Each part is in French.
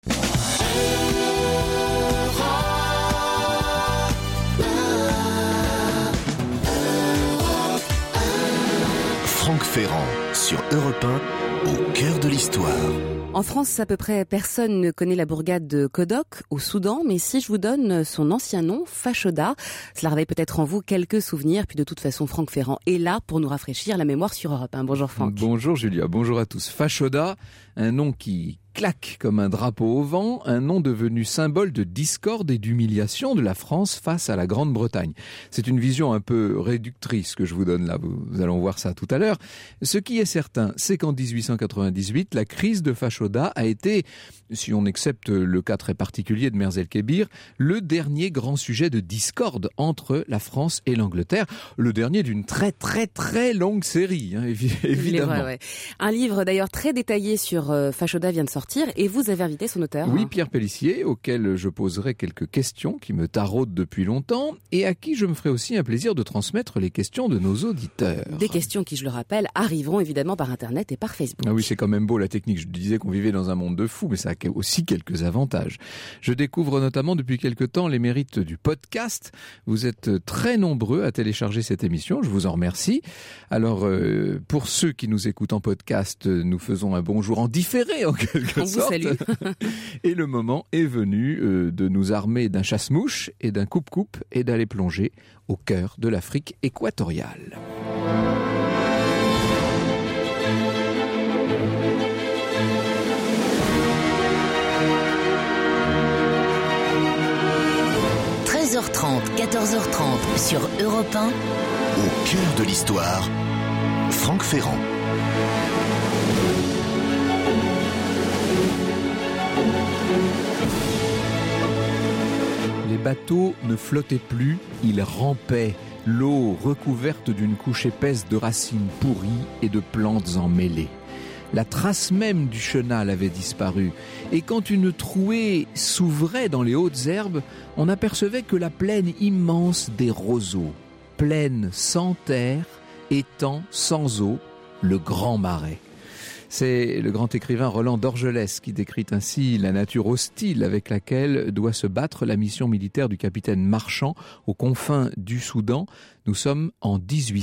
Franck Ferrand sur Europe 1, au cœur de l'histoire. En France, à peu près personne ne connaît la bourgade de Kodok, au Soudan, mais si je vous donne son ancien nom, Fashoda, cela réveille peut-être en vous quelques souvenirs, puis de toute façon, Franck Ferrand est là pour nous rafraîchir la mémoire sur Europe 1. Bonjour Franck. Bonjour Julia, bonjour à tous. Fashoda, un nom qui claque comme un drapeau au vent, un nom devenu symbole de discorde et d'humiliation de la France face à la Grande-Bretagne. C'est une vision un peu réductrice que je vous donne là, nous allons voir ça tout à l'heure. Ce qui est certain, c'est qu'en 1898, la crise de Fashoda a été, si on accepte le cas très particulier de Merz el-Kébir, le dernier grand sujet de discorde entre la France et l'Angleterre, le dernier d'une très très très longue série, évidemment. Vrai, ouais. Un livre d'ailleurs très détaillé sur Fashoda vient de sortir et vous avez invité son auteur. Oui, Pierre Pélissier, auquel je poserai quelques questions qui me taraudent depuis longtemps et à qui je me ferai aussi un plaisir de transmettre les questions de nos auditeurs. Des questions qui, je le rappelle, arriveront évidemment par Internet et par Facebook. Ah oui, c'est quand même beau la technique. Je disais qu'on vivait dans un monde de fous, mais ça a aussi quelques avantages. Je découvre notamment depuis quelque temps les mérites du podcast. Vous êtes très nombreux à télécharger cette émission, je vous en remercie. Alors, pour ceux qui nous écoutent en podcast, nous faisons un bonjour en différé en quelque sorte. On vous salue. Et le moment est venu de nous armer d'un chasse-mouche et d'un coupe-coupe et d'aller plonger au cœur de l'Afrique équatoriale. – 14h30 sur Europe 1. Au cœur de l'histoire, Franck Ferrand. Les bateaux ne flottaient plus, ils rampaient, l'eau recouverte d'une couche épaisse de racines pourries et de plantes emmêlées. La trace même du chenal avait disparu, et quand une trouée s'ouvrait dans les hautes herbes, on apercevait que la plaine immense des roseaux, plaine sans terre, étang sans eau, le grand marais. C'est le grand écrivain Roland Dorgelès qui décrit ainsi la nature hostile avec laquelle doit se battre la mission militaire du capitaine Marchand aux confins du Soudan. Nous sommes en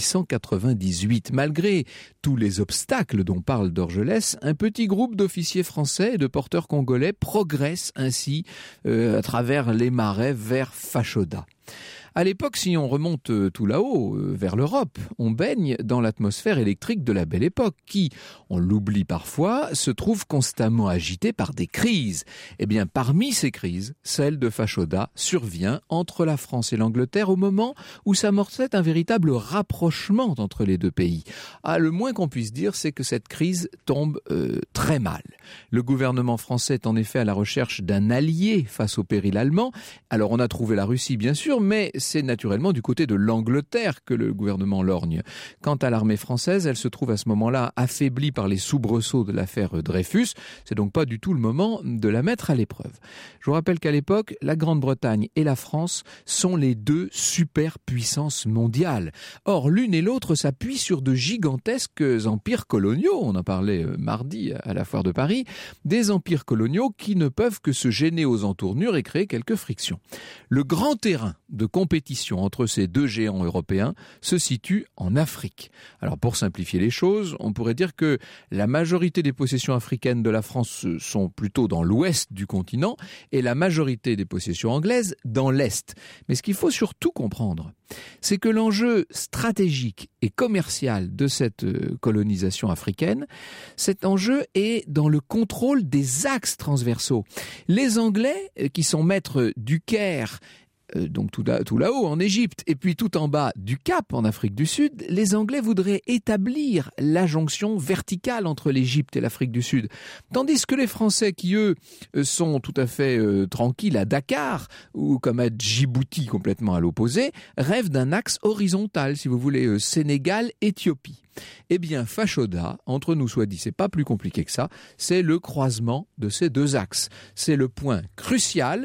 1898. Malgré tous les obstacles dont parle Dorgelès, un petit groupe d'officiers français et de porteurs congolais progresse ainsi à travers les marais vers Fashoda. À l'époque, si on remonte tout là-haut, vers l'Europe, on baigne dans l'atmosphère électrique de la Belle Époque, qui, on l'oublie parfois, se trouve constamment agitée par des crises. Eh bien, parmi ces crises, celle de Fashoda survient entre la France et l'Angleterre au moment où s'amorçait un véritable rapprochement entre les deux pays. Ah, le moins qu'on puisse dire, c'est que cette crise tombe très mal. Le gouvernement français est en effet à la recherche d'un allié face au péril allemand. Alors, on a trouvé la Russie, bien sûr, mais c'est naturellement du côté de l'Angleterre que le gouvernement lorgne. Quant à l'armée française, elle se trouve à ce moment-là affaiblie par les soubresauts de l'affaire Dreyfus. C'est donc pas du tout le moment de la mettre à l'épreuve. Je vous rappelle qu'à l'époque, la Grande-Bretagne et la France sont les deux superpuissances mondiales. Or, l'une et l'autre s'appuient sur de gigantesques empires coloniaux. On en parlait mardi à la foire de Paris. Des empires coloniaux qui ne peuvent que se gêner aux entournures et créer quelques frictions. Le grand terrain de compétition entre ces deux géants européens se situe en Afrique. Alors pour simplifier les choses, on pourrait dire que la majorité des possessions africaines de la France sont plutôt dans l'ouest du continent et la majorité des possessions anglaises dans l'est. Mais ce qu'il faut surtout comprendre, c'est que l'enjeu stratégique et commercial de cette colonisation africaine, cet enjeu est dans le contrôle des axes transversaux. Les Anglais, qui sont maîtres du Caire, donc tout là-haut en Égypte, et puis tout en bas du Cap en Afrique du Sud, les Anglais voudraient établir la jonction verticale entre l'Égypte et l'Afrique du Sud. Tandis que les Français, qui eux sont tout à fait tranquilles à Dakar, ou comme à Djibouti complètement à l'opposé, rêvent d'un axe horizontal, si vous voulez, Sénégal-Éthiopie. Eh bien, Fashoda, entre nous soit dit, c'est pas plus compliqué que ça, c'est le croisement de ces deux axes. C'est le point crucial.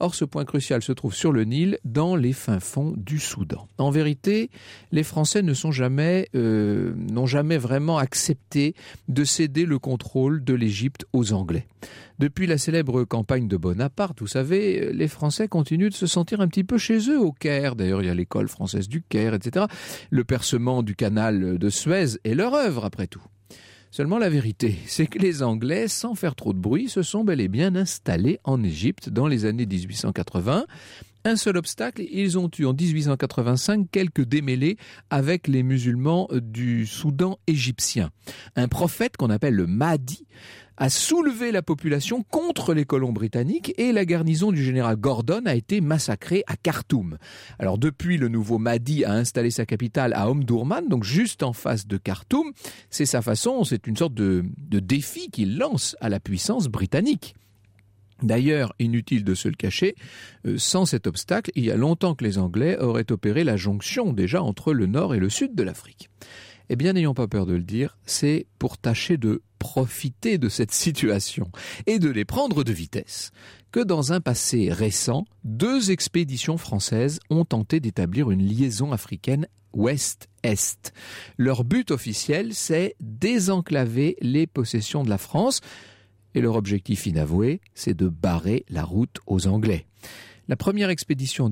Or, ce point crucial se trouve sur le Nil, dans les fins fonds du Soudan. En vérité, les Français n'ont jamais vraiment accepté de céder le contrôle de l'Égypte aux Anglais. Depuis la célèbre campagne de Bonaparte, vous savez, les Français continuent de se sentir un petit peu chez eux au Caire. D'ailleurs, il y a l'école française du Caire, etc. Le percement du canal de Suez est leur œuvre, après tout. Seulement, la vérité, c'est que les Anglais, sans faire trop de bruit, se sont bel et bien installés en Égypte dans les années 1880. Un seul obstacle, ils ont eu en 1885 quelques démêlés avec les musulmans du Soudan égyptien. Un prophète qu'on appelle le Mahdi a soulevé la population contre les colons britanniques et la garnison du général Gordon a été massacrée à Khartoum. Alors depuis, le nouveau Mahdi a installé sa capitale à Omdurman, donc juste en face de Khartoum. C'est sa façon, c'est une sorte de défi qu'il lance à la puissance britannique. D'ailleurs, inutile de se le cacher, sans cet obstacle, il y a longtemps que les Anglais auraient opéré la jonction déjà entre le nord et le sud de l'Afrique. Eh bien, n'ayons pas peur de le dire, c'est pour tâcher de profiter de cette situation et de les prendre de vitesse que dans un passé récent, 2 expéditions françaises ont tenté d'établir une liaison africaine ouest-est. Leur but officiel, c'est désenclaver les possessions de la France et leur objectif inavoué, c'est de barrer la route aux Anglais. La première expédition en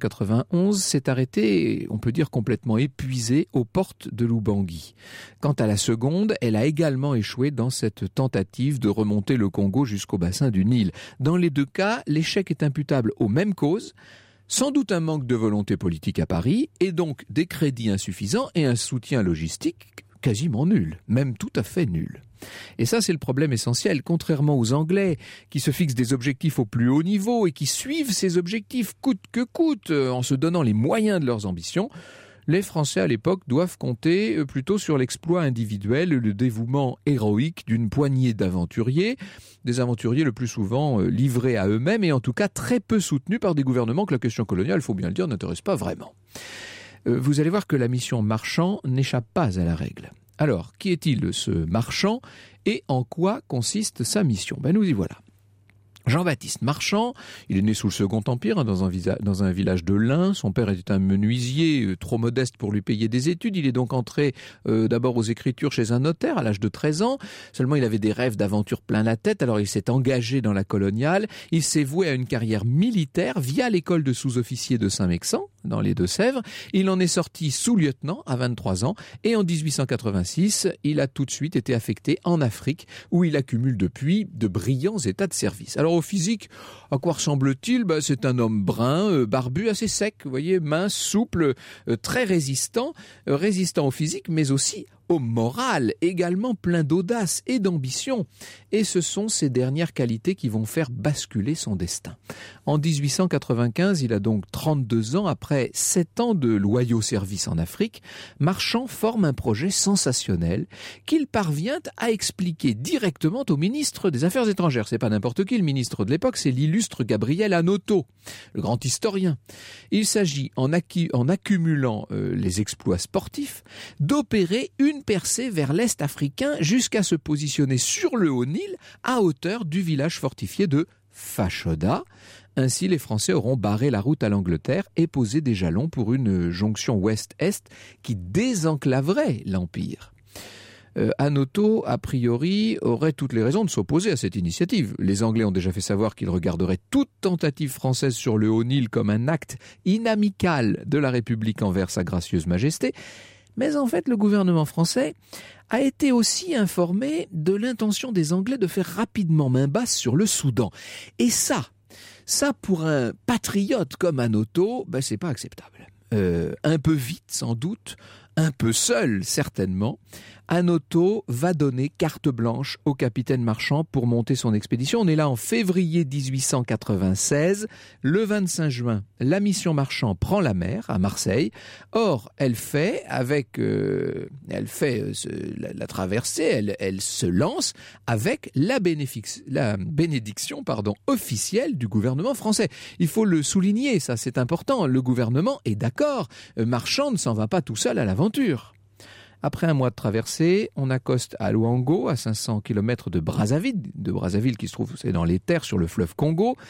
1891 s'est arrêtée, on peut dire complètement épuisée, aux portes de l'Oubangui. Quant à la seconde, elle a également échoué dans cette tentative de remonter le Congo jusqu'au bassin du Nil. Dans les 2 cas, l'échec est imputable aux mêmes causes, sans doute un manque de volonté politique à Paris, et donc des crédits insuffisants et un soutien logistique quasiment nul, même tout à fait nul. Et ça, c'est le problème essentiel. Contrairement aux Anglais, qui se fixent des objectifs au plus haut niveau et qui suivent ces objectifs coûte que coûte, en se donnant les moyens de leurs ambitions, les Français à l'époque doivent compter plutôt sur l'exploit individuel, le dévouement héroïque d'une poignée d'aventuriers, des aventuriers le plus souvent livrés à eux-mêmes et en tout cas très peu soutenus par des gouvernements que la question coloniale, il faut bien le dire, n'intéresse pas vraiment. Vous allez voir que la mission Marchand n'échappe pas à la règle. Alors, qui est-il ce Marchand et en quoi consiste sa mission ? Nous y voilà. Jean-Baptiste Marchand, il est né sous le Second Empire, dans un village de l'Ain. Son père était un menuisier, trop modeste pour lui payer des études. Il est donc entré d'abord aux écritures chez un notaire à l'âge de 13 ans. Seulement, il avait des rêves d'aventure plein la tête, alors il s'est engagé dans la coloniale. Il s'est voué à une carrière militaire via l'école de sous-officiers de Saint-Mexan, dans les Deux-Sèvres. Il en est sorti sous-lieutenant à 23 ans et en 1886, il a tout de suite été affecté en Afrique où il accumule depuis de brillants états de service. Alors au physique, à quoi ressemble-t-il ? C'est un homme brun, barbu, assez sec, vous voyez, mince, souple, très résistant au physique mais aussi au moral, également plein d'audace et d'ambition. Et ce sont ces dernières qualités qui vont faire basculer son destin. En 1895, il a donc 32 ans, après 7 ans de loyaux services en Afrique, Marchand forme un projet sensationnel qu'il parvient à expliquer directement au ministre des Affaires étrangères. C'est pas n'importe qui, le ministre de l'époque, c'est l'illustre Gabriel Hanotaux, le grand historien. Il s'agit, en accumulant les exploits sportifs, d'opérer une percée vers l'Est africain jusqu'à se positionner sur le Haut-Nil à hauteur du village fortifié de Fashoda. Ainsi, les Français auront barré la route à l'Angleterre et posé des jalons pour une jonction ouest-est qui désenclaverait l'Empire. Hanotaux, a priori, aurait toutes les raisons de s'opposer à cette initiative. Les Anglais ont déjà fait savoir qu'ils regarderaient toute tentative française sur le Haut-Nil comme un acte inamical de la République envers sa gracieuse majesté. Mais en fait, le gouvernement français a été aussi informé de l'intention des Anglais de faire rapidement main basse sur le Soudan. Et ça pour un patriote comme Hanotaux, c'est pas acceptable. Un peu vite, sans doute, un peu seul, certainement, Hanotaux va donner carte blanche au capitaine Marchand pour monter son expédition. On est là en février 1896. Le 25 juin, la mission Marchand prend la mer à Marseille. Or, elle fait la traversée, elle se lance avec la bénédiction officielle du gouvernement français. Il faut le souligner, ça c'est important. Le gouvernement est d'accord. Marchand ne s'en va pas tout seul à l'aventure. Après un mois de traversée, on accoste à Luango, à 500 km de Brazzaville qui se trouve dans les terres sur le fleuve Congo.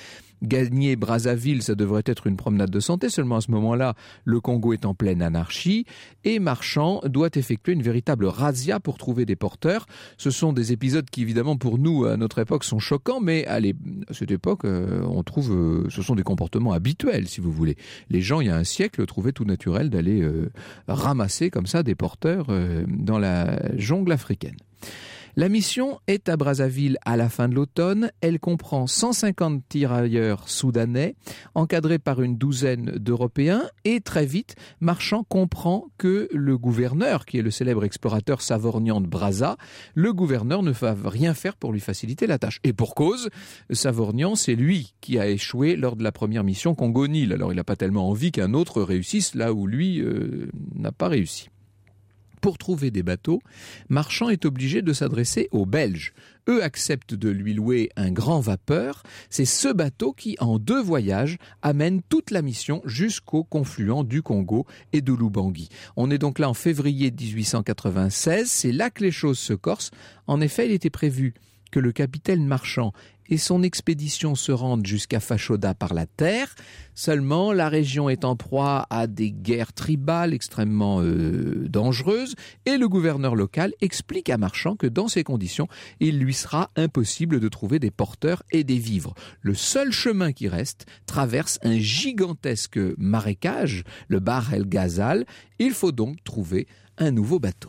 Gagner Brazzaville, ça devrait être une promenade de santé. Seulement à ce moment-là, le Congo est en pleine anarchie et Marchand doit effectuer une véritable razzia pour trouver des porteurs. Ce sont des épisodes qui, évidemment, pour nous, à notre époque, sont choquants, mais à cette époque, on trouve, ce sont des comportements habituels, si vous voulez. Les gens, il y a un siècle, trouvaient tout naturel d'aller ramasser comme ça des porteurs dans la jungle africaine. La mission est à Brazzaville à la fin de l'automne. Elle comprend 150 tirailleurs soudanais, encadrés par une douzaine d'Européens. Et très vite, Marchand comprend que le gouverneur, qui est le célèbre explorateur Savorgnan de Brazza, le gouverneur ne va rien faire pour lui faciliter la tâche. Et pour cause, Savorgnan, c'est lui qui a échoué lors de la première mission Congo-Nil. Alors il n'a pas tellement envie qu'un autre réussisse là où lui n'a pas réussi. Pour trouver des bateaux, Marchand est obligé de s'adresser aux Belges. Eux acceptent de lui louer un grand vapeur. C'est ce bateau qui, en 2 voyages, amène toute la mission jusqu'au confluent du Congo et de l'Ubangi. On est donc là en février 1896. C'est là que les choses se corsent. En effet, il était prévu que le capitaine Marchand et son expédition se rendent jusqu'à Fashoda par la terre. Seulement, la région est en proie à des guerres tribales extrêmement dangereuses et le gouverneur local explique à Marchand que dans ces conditions, il lui sera impossible de trouver des porteurs et des vivres. Le seul chemin qui reste traverse un gigantesque marécage, le Bahr el Ghazal. Il faut donc trouver un nouveau bateau.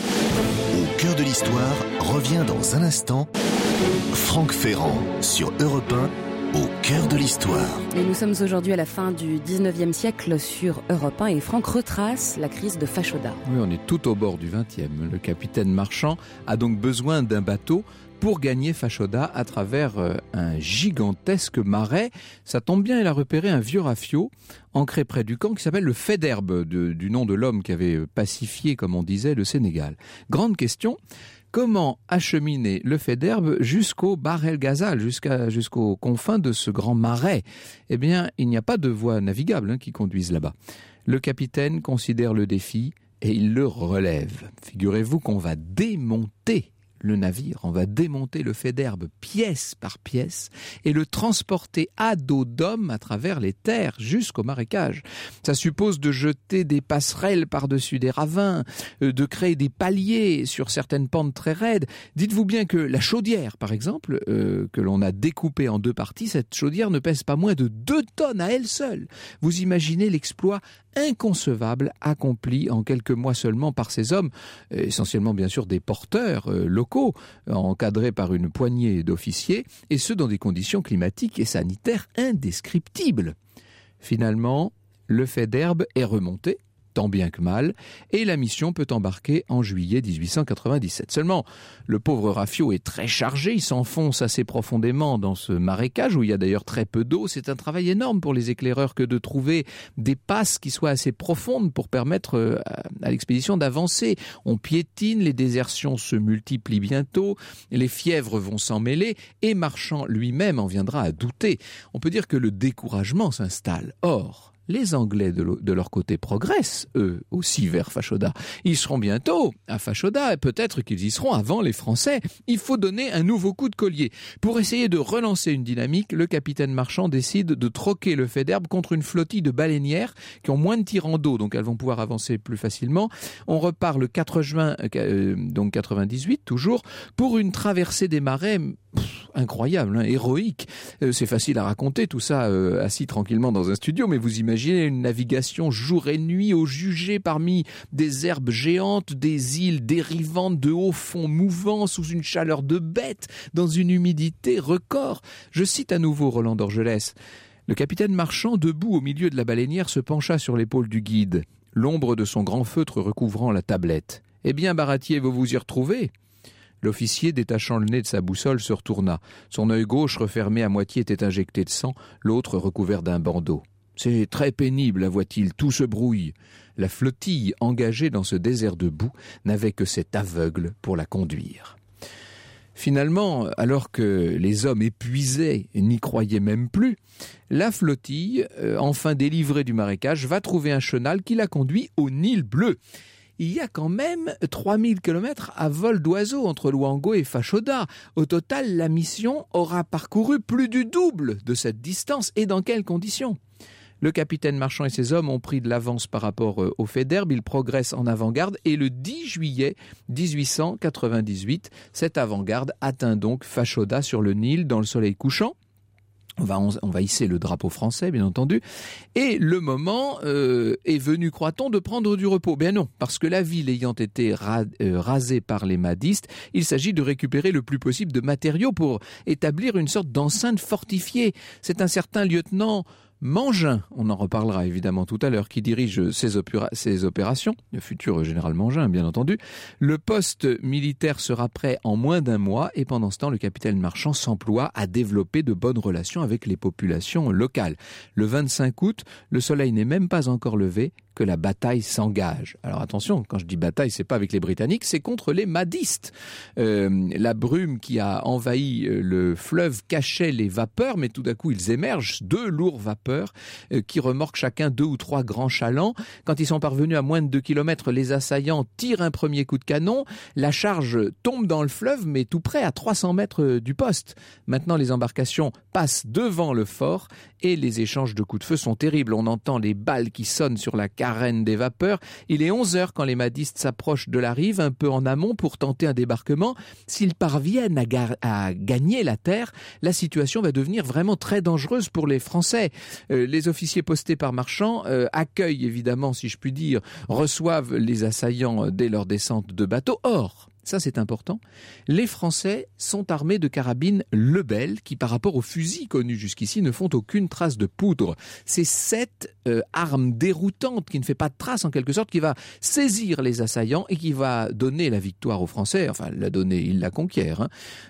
Au cœur de l'histoire revient dans un instant Franck Ferrand sur Europe 1, au cœur de l'histoire. Et nous sommes aujourd'hui à la fin du 19e siècle sur Europe 1 et Franck retrace la crise de Fashoda. Oui, on est tout au bord du 20e. Le capitaine Marchand a donc besoin d'un bateau pour gagner Fashoda à travers un gigantesque marais. Ça tombe bien, il a repéré un vieux rafio ancré près du camp qui s'appelle le Faidherbe, du nom de l'homme qui avait pacifié, comme on disait, le Sénégal. Grande question, comment acheminer le Faidherbe jusqu'au Bahr el Ghazal, jusqu'aux confins de ce grand marais? Eh bien, il n'y a pas de voie navigable qui conduise là-bas. Le capitaine considère le défi et il le relève. Figurez-vous qu'on va démonter le navire, on va démonter le Faidherbe pièce par pièce et le transporter à dos d'homme à travers les terres jusqu'au marécage. Ça suppose de jeter des passerelles par-dessus des ravins, de créer des paliers sur certaines pentes très raides. Dites-vous bien que la chaudière, par exemple, que l'on a découpée en 2 parties, cette chaudière ne pèse pas moins de 2 tonnes à elle seule. Vous imaginez l'exploit inconcevable accompli en quelques mois seulement par ces hommes, essentiellement bien sûr des porteurs locaux, encadrés par une poignée d'officiers, et ce dans des conditions climatiques et sanitaires indescriptibles. Finalement, le Faidherbe est remonté, tant bien que mal, et la mission peut embarquer en juillet 1897. Seulement, le pauvre rafio est très chargé, il s'enfonce assez profondément dans ce marécage, où il y a d'ailleurs très peu d'eau. C'est un travail énorme pour les éclaireurs que de trouver des passes qui soient assez profondes pour permettre à l'expédition d'avancer. On piétine, les désertions se multiplient bientôt, les fièvres vont s'en mêler, et Marchand lui-même en viendra à douter. On peut dire que le découragement s'installe. Or, les Anglais de leur côté progressent, eux aussi, vers Fashoda. Ils seront bientôt à Fashoda et peut-être qu'ils y seront avant les Français. Il faut donner un nouveau coup de collier. Pour essayer de relancer une dynamique, le capitaine Marchand décide de troquer le Faidherbe contre une flottille de baleinières qui ont moins de tirants d'eau, donc elles vont pouvoir avancer plus facilement. On repart le 4 juin, donc 98 toujours, pour une traversée des marais incroyable, héroïque. C'est facile à raconter tout ça assis tranquillement dans un studio, mais vous imaginez une navigation jour et nuit au jugé parmi des herbes géantes, des îles dérivantes de hauts fonds mouvants sous une chaleur de bête, dans une humidité record. Je cite à nouveau Roland d'Orgelès. Le capitaine Marchand, debout au milieu de la baleinière, se pencha sur l'épaule du guide, l'ombre de son grand feutre recouvrant la tablette. « Eh bien, Baratier, vous vous y retrouvez ?» L'officier, détachant le nez de sa boussole, se retourna. Son œil gauche, refermé à moitié, était injecté de sang, l'autre recouvert d'un bandeau. « C'est très pénible, avoua-t-il, tout se brouille. » La flottille, engagée dans ce désert de boue, n'avait que cet aveugle pour la conduire. Finalement, alors que les hommes épuisés n'y croyaient même plus, la flottille, enfin délivrée du marécage, va trouver un chenal qui la conduit au Nil bleu. il y a quand même 3000 km à vol d'oiseau entre Luango et Fashoda. Au total, la mission aura parcouru plus du double de cette distance. Et dans quelles conditions ? Le capitaine Marchand et ses hommes ont pris de l'avance par rapport au fait d'herbe. Ils progressent en avant-garde et le 10 juillet 1898, cette avant-garde atteint donc Fashoda sur le Nil dans le soleil couchant. On va hisser le drapeau français, bien entendu. Et le moment est venu, croit-on, de prendre du repos. Bien non, parce que la ville ayant été rasée par les mahdistes, il s'agit de récupérer le plus possible de matériaux pour établir une sorte d'enceinte fortifiée. C'est un certain lieutenant Mangin, on en reparlera évidemment tout à l'heure, qui dirige ces opérations, le futur général Mangin bien entendu. Le poste militaire sera prêt en moins d'un mois et pendant ce temps le capitaine Marchand s'emploie à développer de bonnes relations avec les populations locales. Le 25 août, le soleil n'est même pas encore levé que la bataille s'engage. Alors attention, quand je dis bataille, c'est pas avec les Britanniques, c'est contre les mahdistes. La brume qui a envahi le fleuve cachait les vapeurs, mais tout d'un coup ils émergent, 2 lourds vapeurs qui remorquent chacun 2 ou 3 grands chalands. Quand ils sont parvenus à moins de 2 km, les assaillants tirent un premier coup de canon, la charge tombe dans le fleuve, mais tout près, à 300 mètres du poste. Maintenant, les embarcations passent devant le fort et les échanges de coups de feu sont terribles. On entend les balles qui sonnent sur la carène des vapeurs. Il est 11h quand les mahdistes s'approchent de la rive, un peu en amont, pour tenter un débarquement. S'ils parviennent à gagner la terre, la situation va devenir vraiment très dangereuse pour les Français. Les officiers postés par Marchand accueillent évidemment, si je puis dire, reçoivent les assaillants dès leur descente de bateau. Or, ça c'est important, les Français sont armés de carabines Lebel qui, par rapport aux fusils connus jusqu'ici, ne font aucune trace de poudre. C'est cette arme déroutante qui ne fait pas de trace en quelque sorte, qui va saisir les assaillants et qui va donner la victoire aux Français. Enfin, la donner, ils la conquièrent.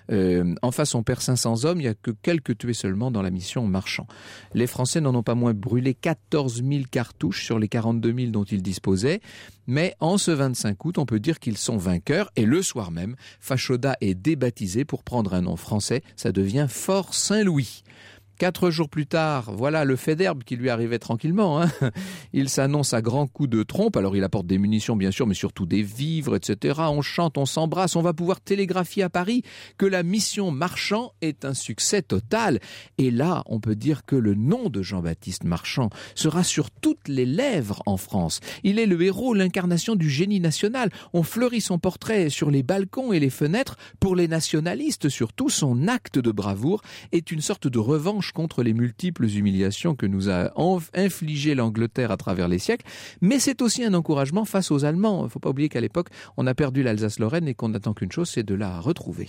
En face, on perd 500 hommes, il n'y a que quelques tués seulement dans la mission Marchand. Les Français n'en ont pas moins brûlé 14 000 cartouches sur les 42 000 dont ils disposaient. Mais en ce 25 août, on peut dire qu'ils sont vainqueurs. Et le soir même, Fashoda est débaptisé pour prendre un nom français. Ça devient Fort Saint-Louis. 4 jours plus tard, voilà le fait d'herbe qui lui arrivait tranquillement. Il s'annonce à grands coups de trompe. Alors il apporte des munitions bien sûr, mais surtout des vivres, etc. On chante, on s'embrasse, on va pouvoir télégraphier à Paris que la mission Marchand est un succès total. Et là, on peut dire que le nom de Jean-Baptiste Marchand sera sur toutes les lèvres en France. Il est le héros, l'incarnation du génie national. On fleurit son portrait sur les balcons et les fenêtres. Pour les nationalistes, surtout, son acte de bravoure est une sorte de revanche contre les multiples humiliations que nous a infligées l'Angleterre à travers les siècles, mais c'est aussi un encouragement face aux Allemands. Il ne faut pas oublier qu'à l'époque, on a perdu l'Alsace-Lorraine et qu'on n'attend qu'une chose, c'est de la retrouver.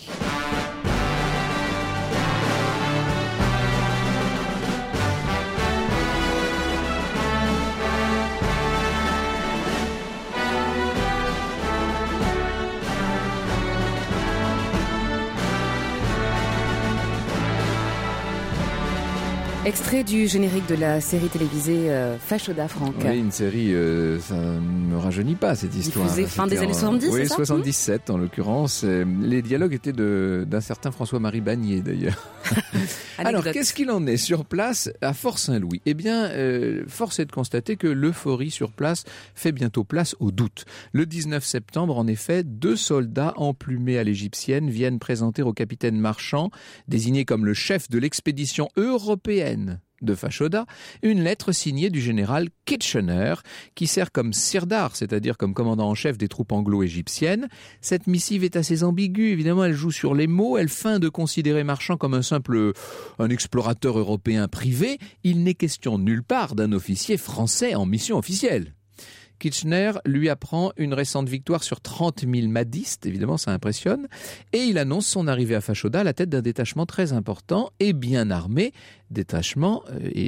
Extrait du générique de la série télévisée Fashoda, Franck. Oui, une série, ça ne me rajeunit pas cette histoire. Diffusée fin des années 70, oui, c'est ça ? 77 en l'occurrence. Les dialogues étaient d'un certain François-Marie Bagné d'ailleurs. Alors, qu'est-ce qu'il en est sur place à Fort Saint-Louis ? Eh bien, force est de constater que l'euphorie sur place fait bientôt place au doute. Le 19 septembre, en effet, 2 soldats emplumés à l'égyptienne viennent présenter au capitaine Marchand, désigné comme le chef de l'expédition européenne de Fashoda, une lettre signée du général Kitchener, qui sert comme sirdar, c'est-à-dire comme commandant en chef des troupes anglo-égyptiennes. Cette missive est assez ambiguë, évidemment, elle joue sur les mots, elle feint de considérer Marchand comme un explorateur européen privé. Il n'est question nulle part d'un officier français en mission officielle. Kitchener lui apprend une récente victoire sur 30 000 mahdistes, évidemment ça impressionne, et il annonce son arrivée à Fashoda à la tête d'un détachement très important et bien armé, détachement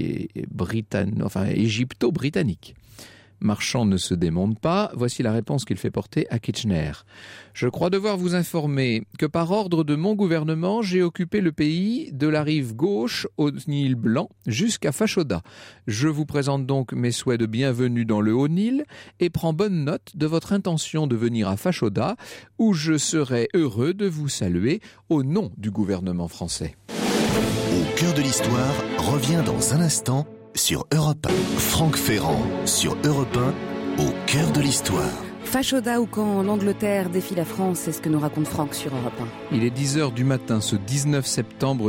égypto-britannique. Marchand ne se démonte pas. Voici la réponse qu'il fait porter à Kitchener. Je crois devoir vous informer que par ordre de mon gouvernement, j'ai occupé le pays de la rive gauche au Nil Blanc jusqu'à Fashoda. Je vous présente donc mes souhaits de bienvenue dans le Haut-Nil et prends bonne note de votre intention de venir à Fashoda où je serai heureux de vous saluer au nom du gouvernement français. Au cœur de l'histoire revient dans un instant sur Europe 1. Franck Ferrand sur Europe 1, au cœur de l'histoire. Fashoda ou quand l'Angleterre défie la France, c'est ce que nous raconte Franck sur Europe 1. Il est 10h du matin, ce 19 septembre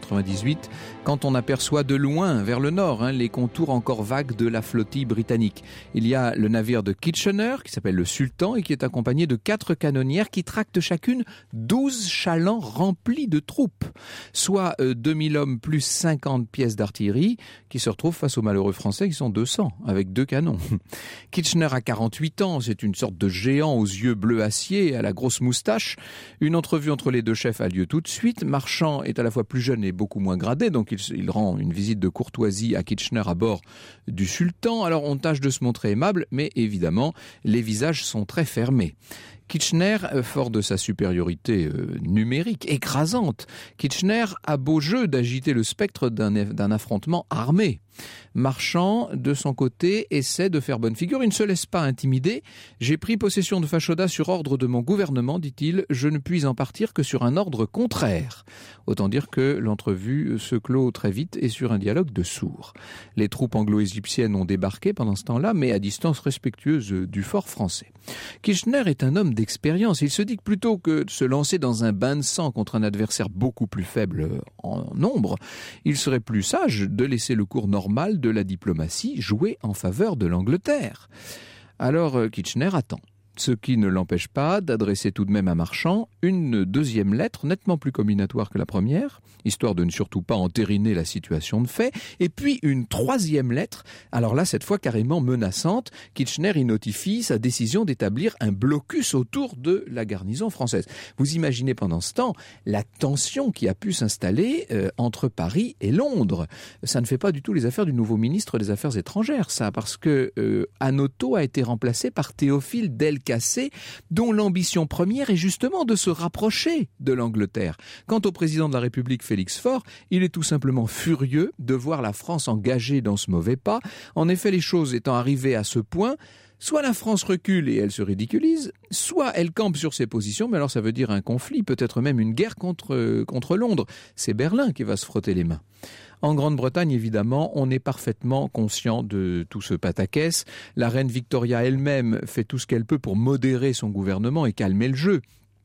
1898, quand on aperçoit de loin, vers le nord, les contours encore vagues de la flottille britannique. Il y a le navire de Kitchener, qui s'appelle le Sultan, et qui est accompagné de 4 canonnières qui tractent chacune 12 chalands remplis de troupes, soit 2000 hommes plus 50 pièces d'artillerie, qui se retrouvent face aux malheureux Français qui sont 200, avec 2 canons. Kitchener a 48 ans, c'est une sorte de géant aux yeux bleu acier, à la grosse moustache. Une entrevue entre les deux chefs a lieu tout de suite. Marchand est à la fois plus jeune et beaucoup moins gradé, donc il rend une visite de courtoisie à Kitchener à bord du Sultan. Alors on tâche de se montrer aimable, mais évidemment, les visages sont très fermés. Kitchener, fort de sa supériorité numérique écrasante, Kitchener a beau jeu d'agiter le spectre d'un affrontement armé. Marchand, de son côté, essaie de faire bonne figure. Il ne se laisse pas intimider. « J'ai pris possession de Fashoda sur ordre de mon gouvernement, dit-il. Je ne puis en partir que sur un ordre contraire. » Autant dire que l'entrevue se clôt très vite et sur un dialogue de sourds. Les troupes anglo-égyptiennes ont débarqué pendant ce temps-là, mais à distance respectueuse du fort français. Kitchener est un homme d'expérience. Il se dit que plutôt que de se lancer dans un bain de sang contre un adversaire beaucoup plus faible en nombre, il serait plus sage de laisser le cours normal de la diplomatie jouer en faveur de l'Angleterre. Alors Kitchener attend. Ce qui ne l'empêche pas d'adresser tout de même à Marchand une deuxième lettre nettement plus comminatoire que la première, histoire de ne surtout pas entériner la situation de fait, et puis une troisième lettre, alors là cette fois carrément menaçante. Kitchener y notifie sa décision d'établir un blocus autour de la garnison française. Vous imaginez pendant ce temps la tension qui a pu s'installer entre Paris et Londres. Ça ne fait pas du tout les affaires du nouveau ministre des Affaires étrangères, ça, parce que Hanotaux a été remplacé par Théophile Delcassé, dont l'ambition première est justement de se rapprocher de l'Angleterre. Quant au président de la République, Félix Faure, il est tout simplement furieux de voir la France engagée dans ce mauvais pas. En effet, les choses étant arrivées à ce point, soit la France recule et elle se ridiculise, soit elle campe sur ses positions, mais alors ça veut dire un conflit, peut-être même une guerre contre Londres. C'est Berlin qui va se frotter les mains. En Grande-Bretagne, évidemment, on est parfaitement conscient de tout ce pataquès. La reine Victoria elle-même fait tout ce qu'elle peut pour modérer son gouvernement et calmer le jeu.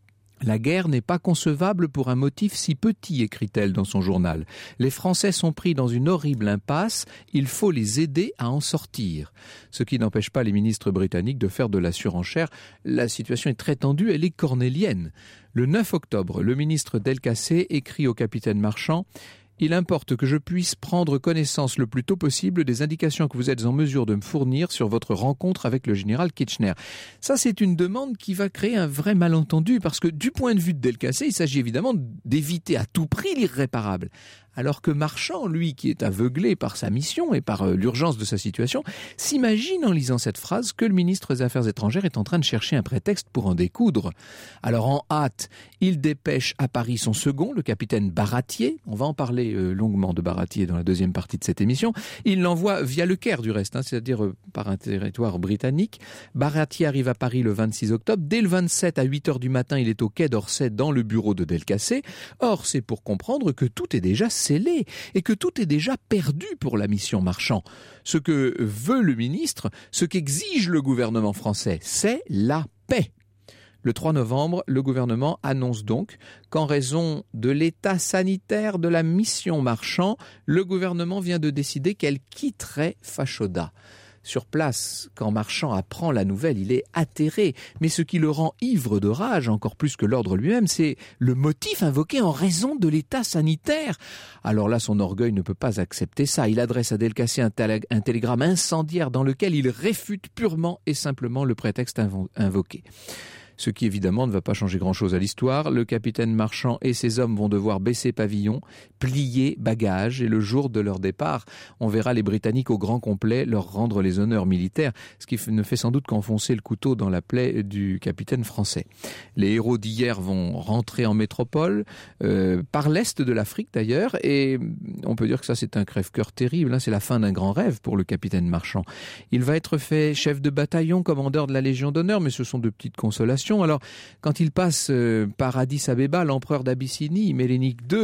La guerre n'est pas concevable pour un motif si petit, écrit-elle dans son journal. Les Français sont pris dans une horrible impasse, il faut les aider à en sortir. Ce qui n'empêche pas les ministres britanniques de faire de la surenchère. La situation est très tendue, elle est cornélienne. Le 9 octobre, le ministre Delcassé écrit au capitaine Marchand: il importe que je puisse prendre connaissance le plus tôt possible des indications que vous êtes en mesure de me fournir sur votre rencontre avec le général Kitchener. Ça, c'est une demande qui va créer un vrai malentendu, parce que du point de vue de Delcassé, il s'agit évidemment d'éviter à tout prix l'irréparable. Alors que Marchand, lui, qui est aveuglé par sa mission et par l'urgence de sa situation, s'imagine en lisant cette phrase que le ministre des Affaires étrangères est en train de chercher un prétexte pour en découdre. Alors en hâte, il dépêche à Paris son second, le capitaine Baratier. On va en parler longuement de Baratier dans la deuxième partie de cette émission. Il l'envoie via le Caire du reste, c'est-à-dire par un territoire britannique. Baratier arrive à Paris le 26 octobre. Dès le 27 à 8h du matin, il est au quai d'Orsay dans le bureau de Delcassé. Or, c'est pour comprendre que tout est déjà scellé et que tout est déjà perdu pour la mission Marchand. Ce que veut le ministre, ce qu'exige le gouvernement français, c'est la paix. Le 3 novembre, le gouvernement annonce donc qu'en raison de l'état sanitaire de la mission Marchand, le gouvernement vient de décider qu'elle quitterait Fashoda. Sur place, quand Marchand apprend la nouvelle, il est atterré. Mais ce qui le rend ivre de rage, encore plus que l'ordre lui-même, c'est le motif invoqué en raison de l'état sanitaire. Alors là, son orgueil ne peut pas accepter ça. Il adresse à Delcassé un télégramme incendiaire dans lequel il réfute purement et simplement le prétexte invoqué. Ce qui évidemment ne va pas changer grand-chose à l'histoire. Le capitaine Marchand et ses hommes vont devoir baisser pavillon, plier bagages, et le jour de leur départ, on verra les Britanniques au grand complet leur rendre les honneurs militaires, ce qui ne fait sans doute qu'enfoncer le couteau dans la plaie du capitaine français. Les héros d'hier vont rentrer en métropole, par l'est de l'Afrique d'ailleurs, et on peut dire que ça c'est un crève-cœur terrible, c'est la fin d'un grand rêve pour le capitaine Marchand. Il va être fait chef de bataillon, commandeur de la Légion d'honneur, mais ce sont de petites consolations. Alors, quand il passe par Addis Abeba, l'empereur d'Abyssinie, Mélénique II,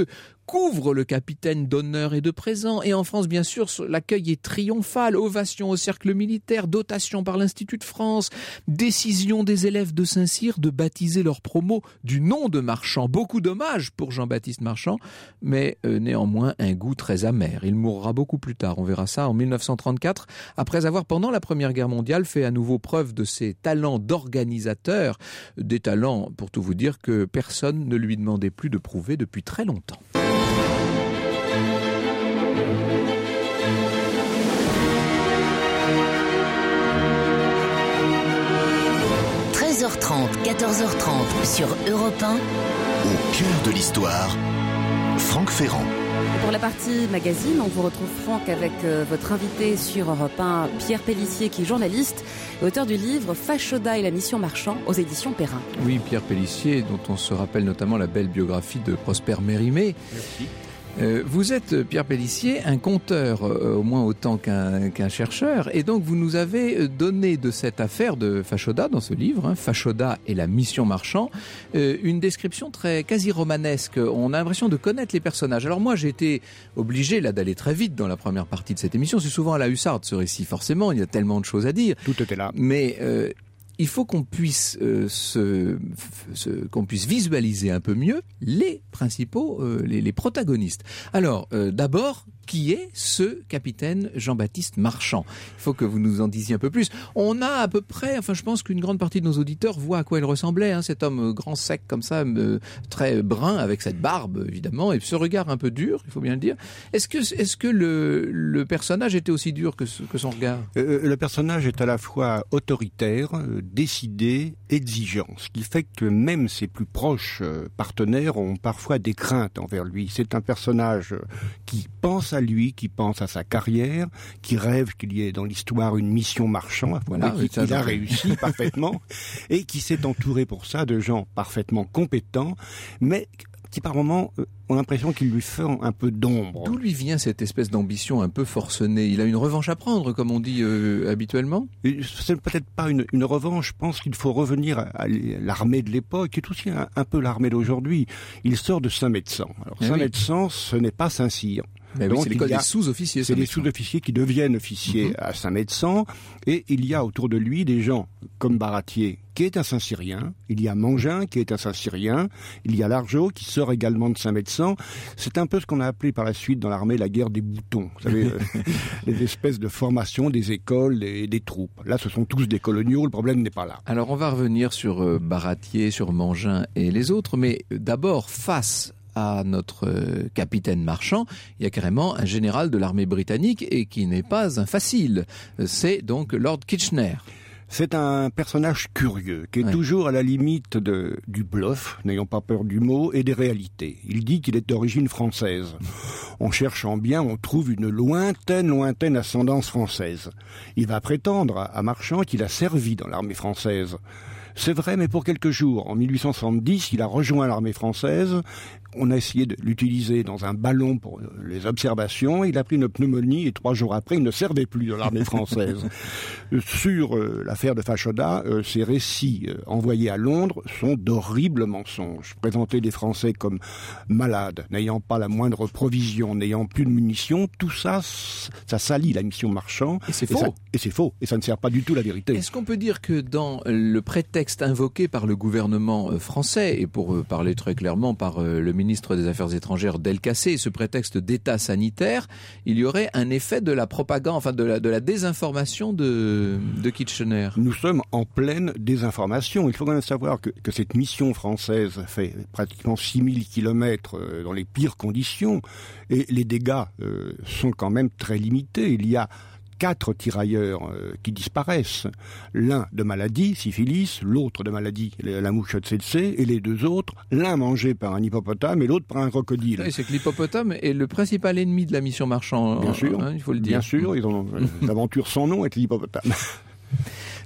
couvre le capitaine d'honneur et de présents. Et en France, bien sûr, l'accueil est triomphal. Ovation au cercle militaire, dotation par l'Institut de France, décision des élèves de Saint-Cyr de baptiser leur promo du nom de Marchand. Beaucoup d'hommages pour Jean-Baptiste Marchand, mais néanmoins un goût très amer. Il mourra beaucoup plus tard, on verra ça, en 1934, après avoir, pendant la Première Guerre mondiale, fait à nouveau preuve de ses talents d'organisateur, des talents, pour tout vous dire, que personne ne lui demandait plus de prouver depuis très longtemps. 13h30, 14h30 sur Europe 1. Au cœur de l'histoire, Franck Ferrand. Et pour la partie magazine, on vous retrouve Franck avec votre invité sur Europe 1, Pierre Pélissier, qui est journaliste et auteur du livre Fachoda et la mission Marchand aux éditions Perrin. Oui, Pierre Pélissier, dont on se rappelle notamment la belle biographie de Prosper Mérimée. Merci. Vous êtes, Pierre Pélissier, un conteur au moins autant qu'un chercheur, et donc vous nous avez donné de cette affaire de Fachoda dans ce livre, Fachoda et la mission Marchand, une description très quasi romanesque. On a l'impression de connaître les personnages. Alors moi, j'ai été obligé là d'aller très vite dans la première partie de cette émission. C'est souvent à la hussarde ce récit, forcément. Il y a tellement de choses à dire. Tout était là. Mais il faut qu'on puisse qu'on puisse visualiser un peu mieux les principaux, les protagonistes. Alors, d'abord, qui est ce capitaine Jean-Baptiste Marchand? Il faut que vous nous en disiez un peu plus. On a à peu près, enfin je pense qu'une grande partie de nos auditeurs voit à quoi il ressemblait, cet homme grand sec comme ça, très brun, avec cette barbe évidemment, et ce regard un peu dur, il faut bien le dire. Est-ce que le personnage était aussi dur que son regard? Le personnage est à la fois autoritaire, décidé, exigeant, ce qui fait que même ses plus proches partenaires ont parfois des craintes envers lui. C'est un personnage qui pense à lui, qui pense à sa carrière, qui rêve qu'il y ait dans l'histoire une mission Marchand, voilà, qu'il a réussi parfaitement, et qui s'est entouré pour ça de gens parfaitement compétents, mais qui par moments ont l'impression qu'il lui fait un peu d'ombre. D'où lui vient cette espèce d'ambition un peu forcenée? Il a une revanche à prendre, comme on dit habituellement? C'est peut-être pas une revanche. Je pense qu'il faut revenir à l'armée de l'époque, qui est aussi un peu l'armée d'aujourd'hui. Il sort de Saint-Médecin. Alors Saint-Médecin, ce n'est pas Saint-Cyr. Oui, c'est l'école des sous-officiers. C'est les sous-officiers qui deviennent officiers à Saint-Médecin, et il y a autour de lui des gens comme Baratier, qui est un Saint-Cyrien, il y a Mangin, qui est un Saint-Cyrien, il y a Largeau, qui sort également de Saint-Médecin. C'est un peu ce qu'on a appelé par la suite dans l'armée la guerre des boutons. Vous savez, les espèces de formations des écoles, des troupes. Là, ce sont tous des coloniaux, le problème n'est pas là. Alors, on va revenir sur Baratier, sur Mangin et les autres, mais d'abord, face à notre capitaine Marchand, il y a carrément un général de l'armée britannique et qui n'est pas un facile. C'est donc Lord Kitchener. C'est un personnage curieux, qui est toujours à la limite du bluff, n'ayant pas peur du mot, et des réalités. Il dit qu'il est d'origine française. En cherchant bien, on trouve une lointaine ascendance française. Il va prétendre à Marchand qu'il a servi dans l'armée française. C'est vrai, mais pour quelques jours. En 1870, il a rejoint l'armée française. On a essayé de l'utiliser dans un ballon pour les observations. Il a pris une pneumonie et 3 jours après, il ne servait plus dans l'armée française. Sur l'affaire de Fachoda, ces récits envoyés à Londres sont d'horribles mensonges. Présenter les Français comme malades, n'ayant pas la moindre provision, n'ayant plus de munitions, tout ça, ça salit la mission Marchand. Et c'est faux. C'est faux. Et ça ne sert pas du tout la vérité. Est-ce qu'on peut dire que dans le prétexte invoqué par le gouvernement français, et pour parler très clairement par le ministre des Affaires étrangères Delcassé, ce prétexte d'état sanitaire, il y aurait un effet de la propagande, enfin de la désinformation de Kitchener? Nous sommes en pleine désinformation. Il faut quand même savoir que cette mission française fait pratiquement 6000 kilomètres dans les pires conditions, et les dégâts sont quand même très limités. Il y a 4 tirailleurs qui disparaissent. L'un de maladie, syphilis, l'autre de maladie, la mouche tsetse, et les 2 autres, l'un mangé par un hippopotame et l'autre par un crocodile. Oui, c'est que l'hippopotame est le principal ennemi de la mission Marchand, bien sûr, il faut le dire. Bien sûr, ils ont l'aventure sans nom avec l'hippopotame.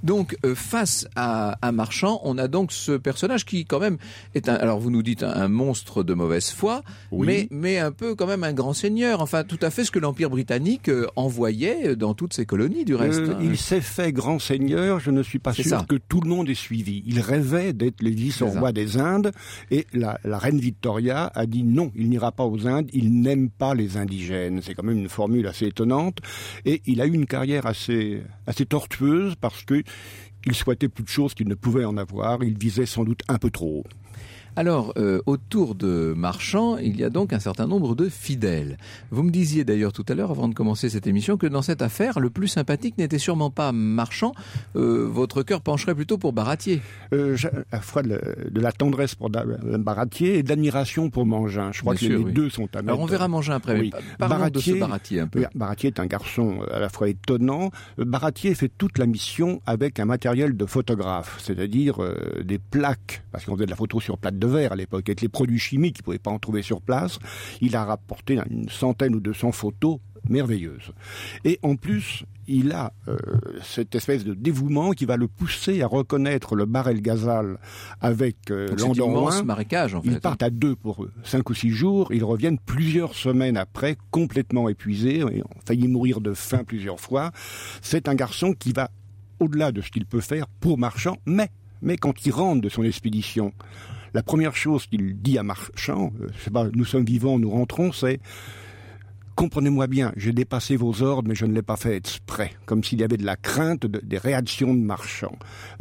Donc, face à Marchand, on a donc ce personnage qui, quand même, est alors vous nous dites un monstre de mauvaise foi, Oui. mais un peu quand même un grand seigneur. Enfin, tout à fait ce que l'Empire britannique envoyait dans toutes ses colonies, du reste. Il s'est fait grand seigneur, je ne suis pas sûr que tout le monde ait suivi. Il rêvait d'être le vice-roi des Indes, et la reine Victoria a dit non, il n'ira pas aux Indes, il n'aime pas les indigènes. C'est quand même une formule assez étonnante, et il a eu une carrière assez tortueuse parce que il souhaitait plus de choses qu'il ne pouvait en avoir, il visait sans doute un peu trop haut. Alors, autour de Marchand, il y a donc un certain nombre de fidèles. Vous me disiez d'ailleurs tout à l'heure, avant de commencer cette émission, que dans cette affaire, le plus sympathique n'était sûrement pas Marchand. Votre cœur pencherait plutôt pour Baratier. À la fois de la tendresse pour Baratier et de l'admiration pour Mangin. Je crois que les deux sont à mettre. Alors on verra Mangin après. Oui. Parlons de ce Baratier un peu. Baratier est un garçon à la fois étonnant. Baratier fait toute la mission avec un matériel de photographe, c'est-à-dire des plaques, parce qu'on faisait de la photo sur plate de verre à l'époque, avec les produits chimiques, il ne pouvait pas en trouver sur place. Il a rapporté une 100 ou 200 photos merveilleuses. Et en plus, il a cette espèce de dévouement qui va le pousser à reconnaître le Bahr el Ghazal avec l'Andorroin. C'est immense marécage, en fait. Ils partent à deux pour 5 ou 6 jours, ils reviennent plusieurs semaines après, complètement épuisés, et ont failli mourir de faim plusieurs fois. C'est un garçon qui va au-delà de ce qu'il peut faire pour Marchand, mais quand il rentre de son expédition, la première chose qu'il dit à Marchand, nous sommes vivants, nous rentrons, c'est « Comprenez-moi bien, j'ai dépassé vos ordres, mais je ne l'ai pas fait exprès », comme s'il y avait de la crainte des réactions de Marchand.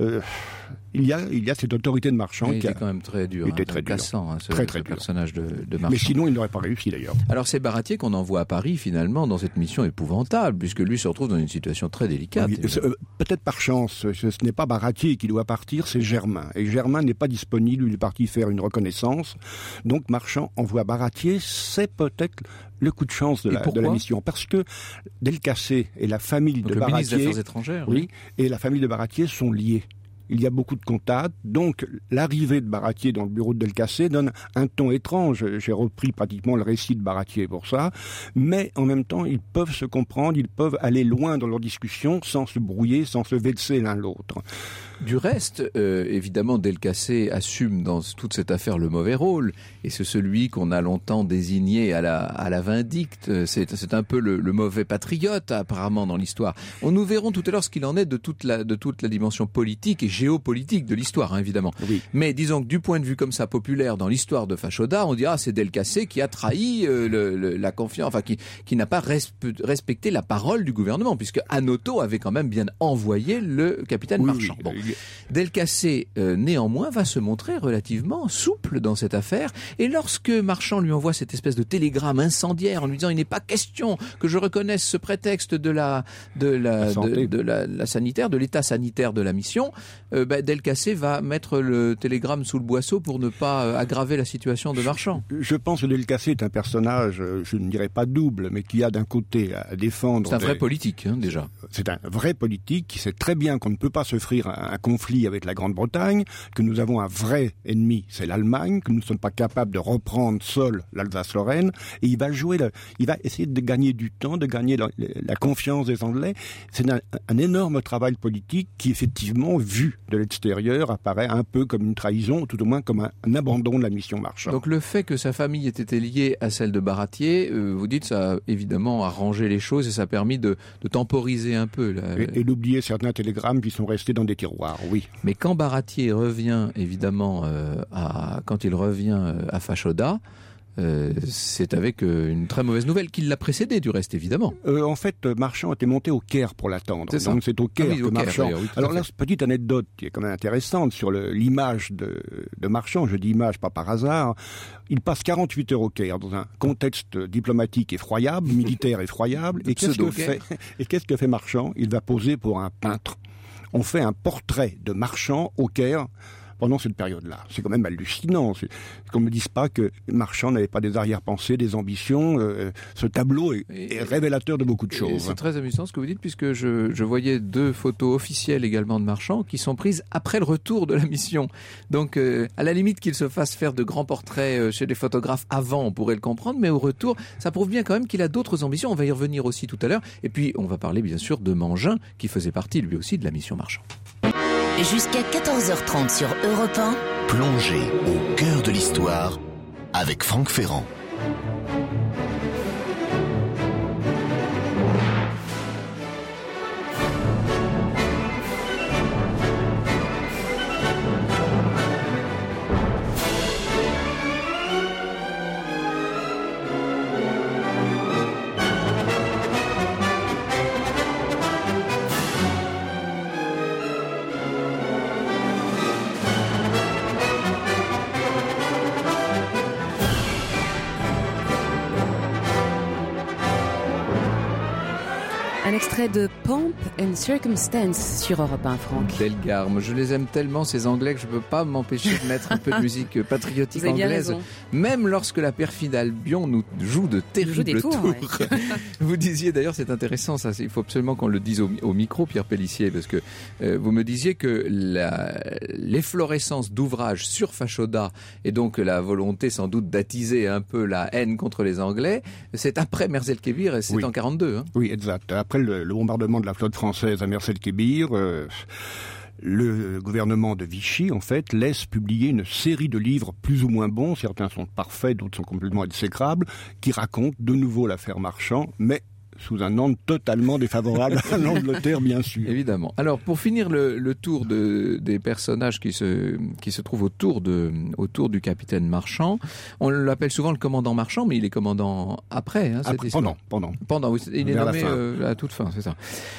Il y a cette autorité de Marchand qui était quand même très dur, très cassant, ce personnage de Marchand. Mais sinon, il n'aurait pas réussi d'ailleurs. Alors c'est Baratier qu'on envoie à Paris finalement dans cette mission épouvantable, puisque lui se retrouve dans une situation très délicate. Oui, peut-être par chance, ce n'est pas Baratier qui doit partir, c'est Germain. Et Germain n'est pas disponible, il est parti faire une reconnaissance. Donc Marchand envoie Baratier, c'est peut-être le coup de chance de la mission. Parce que Delcassé et la famille de Baratier... Le ministre des Affaires étrangères. Oui, et la famille de Baratier sont liés. Il y a beaucoup de contacts, donc l'arrivée de Baratier dans le bureau de Delcassé donne un ton étrange. J'ai repris pratiquement le récit de Baratier pour ça, mais en même temps, ils peuvent se comprendre, ils peuvent aller loin dans leur discussion sans se brouiller, sans se vexer l'un l'autre. Du reste, évidemment, Delcassé assume dans toute cette affaire le mauvais rôle, et c'est celui qu'on a longtemps désigné à la vindicte. C'est un peu le mauvais patriote, apparemment, dans l'histoire. Nous verrons tout à l'heure ce qu'il en est de toute la dimension politique et géopolitique de l'histoire, hein, évidemment. Oui. Mais disons que du point de vue comme ça populaire dans l'histoire de Fachoda, on dira c'est Delcassé qui a trahi la confiance, enfin qui n'a pas respecté la parole du gouvernement, puisque Hanoteau avait quand même bien envoyé le capitaine Marchand. Bon. Delcassé, néanmoins, va se montrer relativement souple dans cette affaire. Et lorsque Marchand lui envoie cette espèce de télégramme incendiaire en lui disant il n'est pas question que je reconnaisse ce prétexte de la sanitaire, de l'état sanitaire de la mission, Delcassé va mettre le télégramme sous le boisseau pour ne pas aggraver la situation de Marchand. Je pense que Delcassé est un personnage, je ne dirais pas double, mais qui a d'un côté à défendre... C'est un vrai politique, hein, déjà. C'est un vrai politique qui sait très bien qu'on ne peut pas s'offrir un conflit avec la Grande-Bretagne, que nous avons un vrai ennemi, c'est l'Allemagne, que nous ne sommes pas capables de reprendre seul l'Alsace-Lorraine, et il va essayer de gagner du temps, de gagner la confiance des Anglais. C'est un énorme travail politique qui, effectivement, vu de l'extérieur, apparaît un peu comme une trahison, ou tout au moins comme un abandon de la mission Marchand. Donc le fait que sa famille ait été liée à celle de Baratier, vous dites, ça a évidemment arrangé les choses et ça a permis de temporiser un peu. Et d'oublier certains télégrammes qui sont restés dans des tiroirs, oui. Mais quand Baratier revient, évidemment, quand il revient à Fachoda, c'est avec une très mauvaise nouvelle qui l'a précédé, du reste, évidemment. En fait, Marchand était monté au Caire pour l'attendre. Donc c'est au Caire que Marchand... Caire, oui, alors là, petite anecdote qui est quand même intéressante sur l'image de Marchand, je dis image pas par hasard, il passe 48 heures au Caire dans un contexte diplomatique effroyable, militaire effroyable, et qu'est-ce que fait Marchand? Il va poser pour un peintre. On fait un portrait de Marchand au Caire, pendant cette période-là. C'est quand même hallucinant. Qu'on ne me dise pas que Marchand n'avait pas des arrière-pensées, des ambitions. Ce tableau est révélateur de beaucoup de choses. C'est très amusant ce que vous dites, puisque je voyais 2 photos officielles également de Marchand qui sont prises après le retour de la mission. Donc, à la limite qu'il se fasse faire de grands portraits chez des photographes avant, on pourrait le comprendre, mais au retour, ça prouve bien quand même qu'il a d'autres ambitions. On va y revenir aussi tout à l'heure. Et puis, on va parler bien sûr de Mangin, qui faisait partie lui aussi de la mission Marchand. Jusqu'à 14h30 sur Europe 1. Plongez au cœur de l'histoire avec Franck Ferrand. Un extrait de Pomp and Circumstance sur Europe 1, Franck. Delgarme, je les aime tellement ces Anglais que je ne peux pas m'empêcher de mettre un peu de musique patriotique anglaise, même lorsque la perfide Albion nous joue de terribles tours. Ouais. Vous disiez d'ailleurs, c'est intéressant, ça, il faut absolument qu'on le dise au micro, Pierre Pellissier, parce que vous me disiez que l'efflorescence d'ouvrages sur Fachoda et donc la volonté sans doute d'attiser un peu la haine contre les Anglais, c'est après Merzel-Kébir et c'est en 42. Hein. Oui, exact. Après le bombardement de la flotte française à Merzel-Kébir, le gouvernement de Vichy, en fait, laisse publier une série de livres plus ou moins bons, certains sont parfaits, d'autres sont complètement exécrables, qui racontent de nouveau l'affaire Marchand, mais sous un angle totalement défavorable à l'Angleterre, bien sûr. Évidemment. Alors, pour finir le tour des personnages qui se trouvent autour du capitaine Marchand, on l'appelle souvent le commandant Marchand, mais il est commandant après. Hein, pendant, oui, il est nommé à toute fin, c'est ça.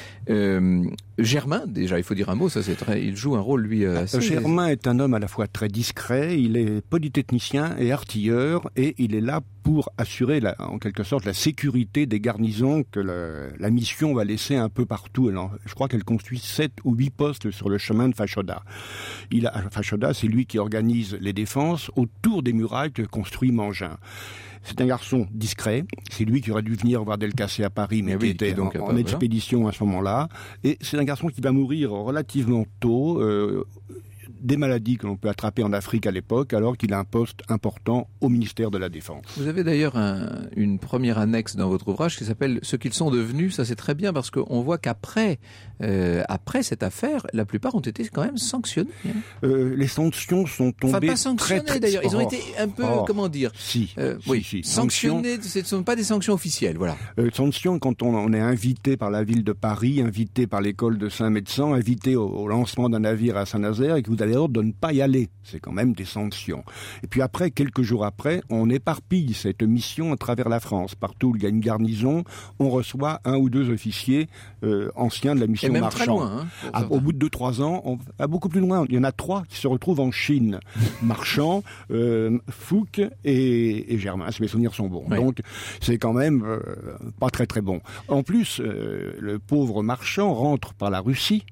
Germain, déjà, il faut dire un mot, il joue un rôle, lui, assez... Germain est un homme à la fois très discret, il est polytechnicien et artilleur, et il est là pour assurer, en quelque sorte, la sécurité des garnisons que la mission va laisser un peu partout. Je crois qu'elle construit 7 ou 8 postes sur le chemin de Fachoda. Fachoda, c'est lui qui organise les défenses autour des murailles que construit Mangin. C'est un garçon discret. C'est lui qui aurait dû venir voir Delcassé à Paris, mais qui était en expédition à ce moment-là. Et c'est un garçon qui va mourir relativement tôt, des maladies que l'on peut attraper en Afrique à l'époque, alors qu'il a un poste important au ministère de la Défense. Vous avez d'ailleurs une première annexe dans votre ouvrage qui s'appelle « Ce qu'ils sont devenus ». Ça, c'est très bien parce qu'on voit qu'après cette affaire, la plupart ont été quand même sanctionnés. Les sanctions sont tombées... Enfin, pas sanctionnés d'ailleurs. Ils ont été un peu, comment dire... Si. Sanctionnés, ce ne sont pas des sanctions officielles, voilà. Sanctions, quand on est invité par la ville de Paris, invité par l'école de Saint-Médecin, invité au lancement d'un navire à Saint-Nazaire et que vous avez l'ordre de ne pas y aller. C'est quand même des sanctions. Et puis après, quelques jours après, on éparpille cette mission à travers la France. Partout où il y a une garnison, on reçoit 1 ou 2 officiers anciens de la mission Marchand. Très loin, hein, au bout de 2-3 ans, on va beaucoup plus loin. Il y en a 3 qui se retrouvent en Chine. Marchand, Fouque et Germain, si mes souvenirs sont bons. Oui. Donc, c'est quand même pas très très bon. En plus, le pauvre Marchand rentre par la Russie.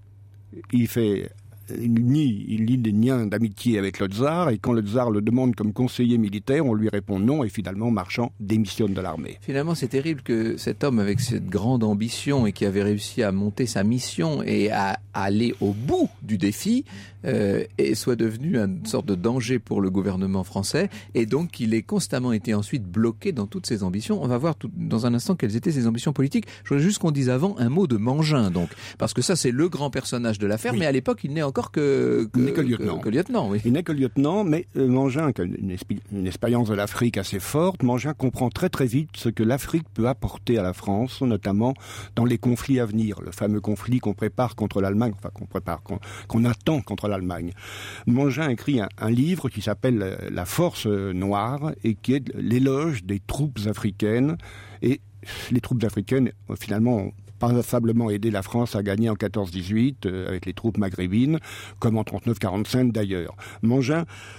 Il lie des liens d'amitié avec le tsar, et quand le tsar le demande comme conseiller militaire, on lui répond non, et finalement Marchand démissionne de l'armée. Finalement, c'est terrible que cet homme avec cette grande ambition et qui avait réussi à monter sa mission et à aller au bout du défi, et soit devenu une sorte de danger pour le gouvernement français, et donc qu'il ait constamment été ensuite bloqué dans toutes ses ambitions. On va voir dans un instant quelles étaient ses ambitions politiques. Je voudrais juste qu'on dise avant un mot de Mangin, donc, parce que ça c'est le grand personnage de l'affaire, oui. Mais à l'époque il n'est encore que lieutenant. Oui. Il n'est que lieutenant, mais Mangin a une expérience de l'Afrique assez forte. Mangin comprend très très vite ce que l'Afrique peut apporter à la France, notamment dans les conflits à venir, le fameux conflit qu'on prépare contre l'Allemagne, qu'on attend contre l'Allemagne. Mangin écrit un livre qui s'appelle La Force Noire et qui est l'éloge des troupes africaines. Et les troupes africaines, finalement, ont passablement aidé la France à gagner en 14-18 avec les troupes maghrébines, comme en 39-45 d'ailleurs. Mangin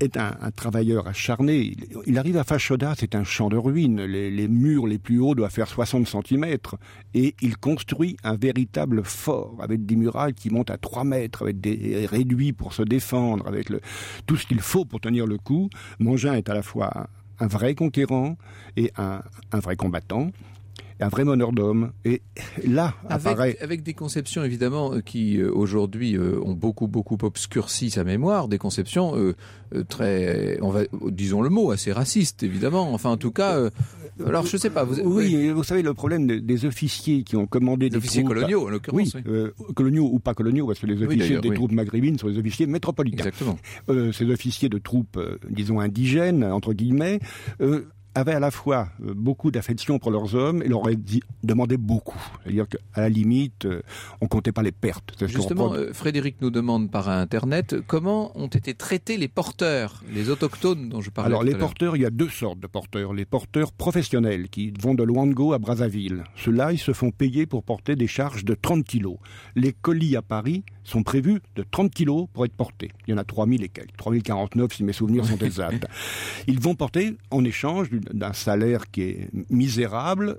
est un travailleur acharné. Il arrive à Fashoda, c'est un champ de ruines. Les murs les plus hauts doivent faire 60 cm. Et il construit un véritable fort, avec des murailles qui montent à 3 mètres, avec des réduits pour se défendre, avec tout ce qu'il faut pour tenir le coup. Mangin est à la fois un vrai conquérant et un vrai combattant. Un vrai meneur d'hommes. Et là, apparaît... Avec des conceptions, évidemment, qui, aujourd'hui, ont beaucoup obscurci sa mémoire, des conceptions très, disons le mot, assez racistes, évidemment. Enfin, en tout cas... alors, je sais pas... Vous savez, le problème des officiers qui ont commandé des officiers troupes... coloniaux, en l'occurrence. Coloniaux ou pas coloniaux, parce que les officiers des troupes maghrébines sont les officiers métropolitains. Exactement. Ces officiers de troupes, disons, indigènes, entre guillemets... avaient à la fois beaucoup d'affection pour leurs hommes et leur demandaient beaucoup. C'est-à-dire qu'à la limite, on comptait pas les pertes. Justement, Frédéric nous demande par Internet comment ont été traités les porteurs, les autochtones dont je parlais. Alors les porteurs, il y a 2 sortes de porteurs. Les porteurs professionnels qui vont de Luango à Brazzaville. Ceux-là, ils se font payer pour porter des charges de 30 kilos. Les colis à Paris sont prévus de 30 kilos pour être portés. Il y en a 3000 et quelques. 3049 si mes souvenirs sont exacts. Ils vont porter en échange d'un salaire qui est misérable.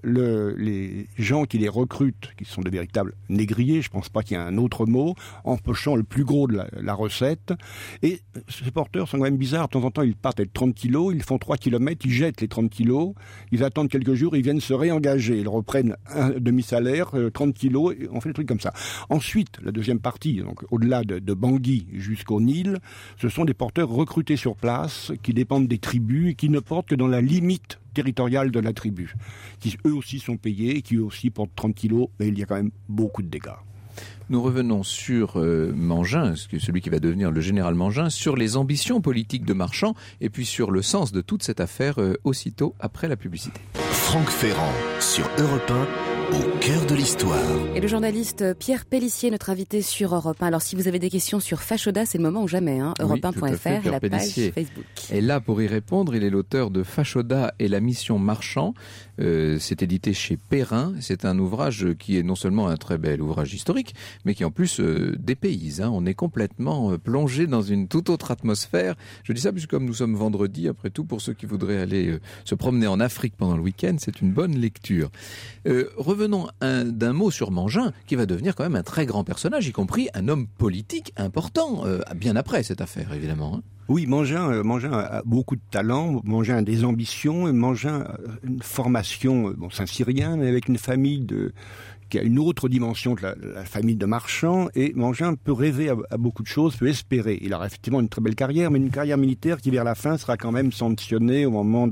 Les gens qui les recrutent, qui sont de véritables négriers, je ne pense pas qu'il y ait un autre mot, empochant le plus gros de la recette. Et ces porteurs sont quand même bizarres. De temps en temps, ils partent avec 30 kilos, ils font 3 kilomètres, ils jettent les 30 kilos, ils attendent quelques jours, ils viennent se réengager. Ils reprennent un demi-salaire, 30 kilos, et on fait des trucs comme ça. Ensuite, la deuxième partie, donc au-delà de Bangui jusqu'au Nil, ce sont des porteurs recrutés sur place, qui dépendent des tribus et qui ne portent que dans la limite territoriale de la tribu, qui eux aussi sont payés, qui eux aussi portent 30 kilos, mais il y a quand même beaucoup de dégâts. Nous revenons sur Mangin, celui qui va devenir le général Mangin, sur les ambitions politiques de Marchand, et puis sur le sens de toute cette affaire aussitôt après la publicité. Franck Ferrand, sur Europe 1, au cœur de l'histoire. Et le journaliste Pierre Pellissier, notre invité sur Europe 1. Alors si vous avez des questions sur Fashoda, c'est le moment ou jamais, europe1.fr et la page Facebook. Et là, pour y répondre, il est l'auteur de Fashoda et la mission Marchand. C'est édité chez Perrin. C'est un ouvrage qui est non seulement un très bel ouvrage historique, mais qui en plus dépayse. On est complètement plongé dans une toute autre atmosphère. Je dis ça puisque comme nous sommes vendredi, après tout, pour ceux qui voudraient aller se promener en Afrique pendant le week-end, c'est une bonne lecture. Revenons d'un mot sur Mangin, qui va devenir quand même un très grand personnage, y compris un homme politique important, bien après cette affaire, évidemment. Oui, Mangin a beaucoup de talent, Mangin a des ambitions, et Mangin a une formation, c'est un Syrien, mais avec une famille qui a une autre dimension que la famille de Marchand, et Mangin peut rêver à beaucoup de choses, peut espérer. Il aura effectivement une très belle carrière, mais une carrière militaire qui, vers la fin, sera quand même sanctionnée au moment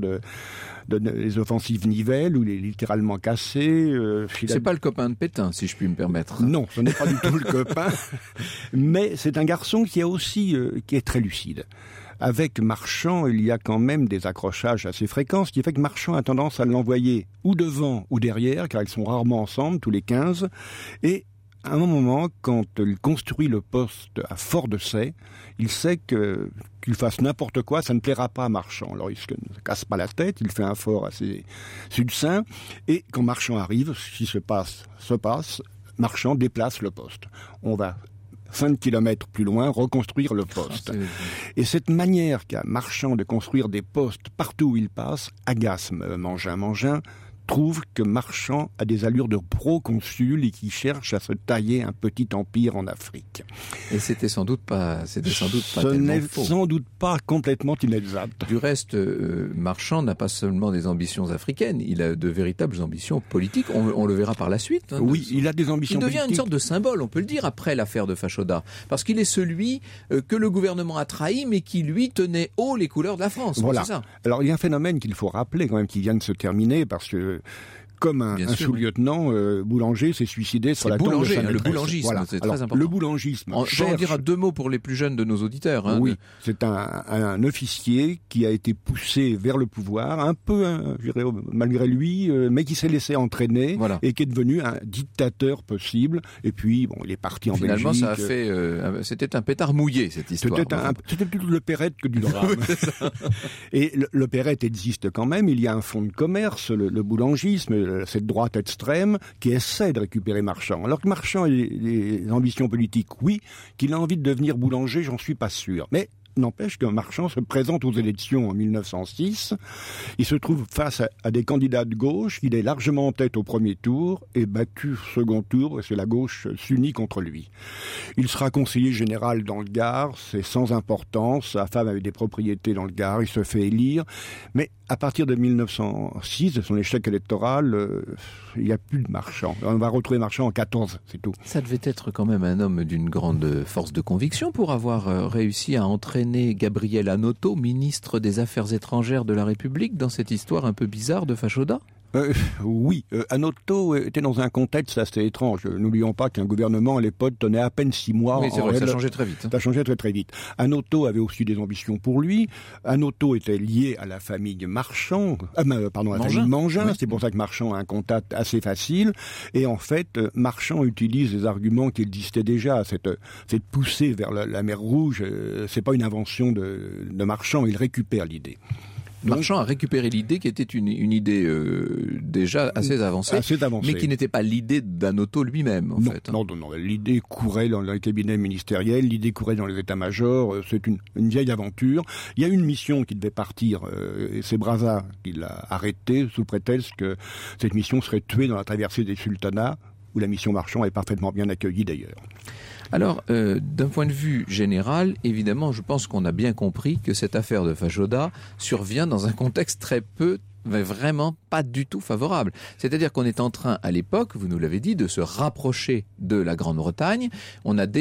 les offensives Nivelles, où il est littéralement cassé. C'est pas le copain de Pétain, si je puis me permettre. Non, ce n'est pas du tout le copain, mais c'est un garçon qui est très lucide. Avec Marchand, il y a quand même des accrochages assez fréquents, ce qui fait que Marchand a tendance à l'envoyer ou devant ou derrière, car ils sont rarement ensemble, tous les 15. Et à un moment, quand il construit le poste à Fort-de-Sey, il sait qu'il fasse n'importe quoi, ça ne plaira pas à Marchand. Alors il se casse pas la tête, il fait un fort assez succinct, et quand Marchand arrive, ce qui se passe, Marchand déplace le poste. On va 5 kilomètres plus loin, reconstruire le poste. Et cette manière qu'a Marchand de construire des postes partout où il passe agace Mangin. Mangin trouve que Marchand a des allures de proconsul et qui cherche à se tailler un petit empire en Afrique. Et c'était sans doute pas Ce n'est sans doute pas complètement inexact. Du reste, Marchand n'a pas seulement des ambitions africaines, il a de véritables ambitions politiques. On le verra par la suite. Oui, il a des ambitions politiques. Il devient une sorte de symbole, on peut le dire, après l'affaire de Fashoda. Parce qu'il est celui que le gouvernement a trahi, mais qui, lui, tenait haut les couleurs de la France. Voilà. C'est ça. Alors, il y a un phénomène qu'il faut rappeler quand même, qui vient de se terminer, parce que comme un sous-lieutenant, Boulanger s'est suicidé sur la tombe de sa maîtresse. Le boulangisme, voilà. C'est très important. Le boulangisme. On dira 2 mots pour les plus jeunes de nos auditeurs. Oui, c'est un officier qui a été poussé vers le pouvoir, un peu, je dirais, malgré lui, mais qui s'est laissé entraîner et qui est devenu un dictateur possible. Et puis, il est parti en Belgique. Finalement, ça a fait... c'était un pétard mouillé, cette histoire. C'était plutôt l'opérette que du drame. Et l'opérette existe quand même. Il y a un fonds de commerce, le boulangisme, cette droite extrême qui essaie de récupérer Marchand. Alors que Marchand a des ambitions politiques, oui, qu'il a envie de devenir boulanger, j'en suis pas sûr. Mais n'empêche qu'un Marchand se présente aux élections en 1906. Il se trouve face à des candidats de gauche. Il est largement en tête au premier tour et battu au second tour parce que la gauche s'unit contre lui. Il sera conseiller général dans le Gard, c'est sans importance. Sa femme avait des propriétés dans le Gard, il se fait élire. Mais à partir de 1906, de son échec électoral, il n'y a plus de Marchand. On va retrouver Marchand en 14, c'est tout. Ça devait être quand même un homme d'une grande force de conviction pour avoir réussi à entraîner Gabriel Hanotaux, ministre des Affaires étrangères de la République, dans cette histoire un peu bizarre de Fachoda. Oui, Hanotaux était dans un contexte assez étrange. N'oublions pas qu'un gouvernement à l'époque tenait à peine 6 mois. Oui, c'est vrai, ça changeait très vite. Ça changeait très très vite. Hanotaux avait aussi des ambitions pour lui. Hanotaux était lié à la famille Marchand, à la famille Mangin. Oui. C'est pour ça que Marchand a un contact assez facile. Et en fait, Marchand utilise des arguments qui existaient déjà. Cette poussée vers la mer Rouge, c'est pas une invention de Marchand. Il récupère l'idée. Marchand a récupéré l'idée qui était une idée déjà assez avancée, mais qui n'était pas l'idée d'Hanotaux lui-même, en fait. Non, l'idée courait dans les cabinets ministériels, l'idée courait dans les états-majors, c'est une vieille aventure. Il y a une mission qui devait partir, et c'est Brazza qui l'a arrêtée, sous prétexte que cette mission serait tuée dans la traversée des sultanats, où la mission Marchand est parfaitement bien accueillie d'ailleurs. Alors, d'un point de vue général, évidemment, je pense qu'on a bien compris que cette affaire de Fachoda survient dans un contexte très peu, mais vraiment pas du tout favorable. C'est-à-dire qu'on est en train, à l'époque, vous nous l'avez dit, de se rapprocher de la Grande-Bretagne. On s'est